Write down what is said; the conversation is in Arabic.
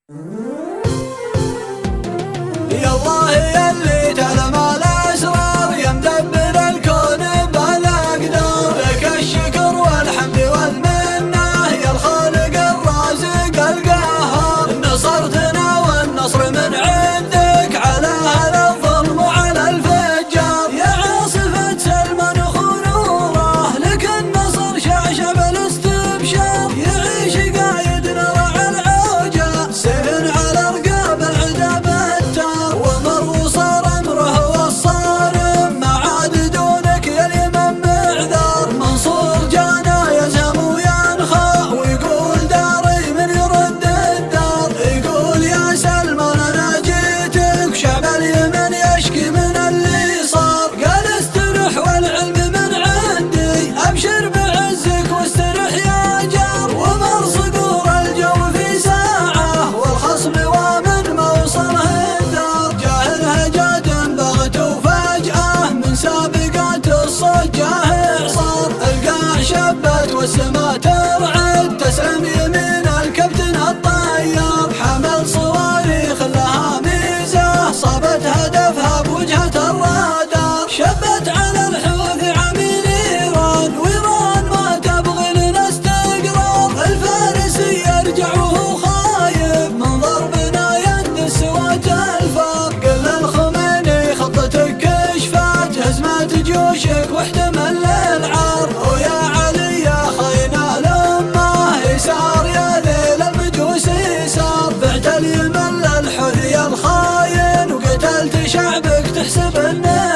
يا الله يلي تعلم الأسرار يا مدبر الكون بالأقدار، لك الشكر والحمد والمنة يا الخالق الرازق القهار. نصرتنا والنصر من عندك على أهل الظلم وعلى الفجار، يا عاصفة سلمان خروره لك النصر شعشع بالاستبشار. يعيش قايدنا رعى العوجة سيف على رقاب العدا بتار، ومر وصار امره والصارم ما عاد دونك يا اليمن معذار. منصور جانا يزهم وينخى ويقول داري من يرد الدار، يقول يا سلمان انا جيتك وشعب اليمن يشكي من اللي صار. قال استرح والعلم من عندي ابشر بعزك واسترح يا جار، ومر صقور الجو في ساعه والخصم ومن موصله الدار. جاهلها جاد بغت وفجأة من سابقات الصجاه اعصار، القاع شبت والسما ترعد تسلم يمين الكابتن الطيار. حمل صواريخ لها ميزه صابت هدفها بوجهة الرادار، شبت على الحوث عميل ايران وايران ما تبغي لنا استقرار. الفارسي يرجع وهو خايف من ضربنا يندس سوات الفار، قل الخميني خطتك كشفت هزمت جيوشك واحتمل العار. ويا علي يا خاين الامه يسار يا ذيل المجوس يسار، بعت اليمن للحوثي الخاين وقتلت شعبك تحسب انه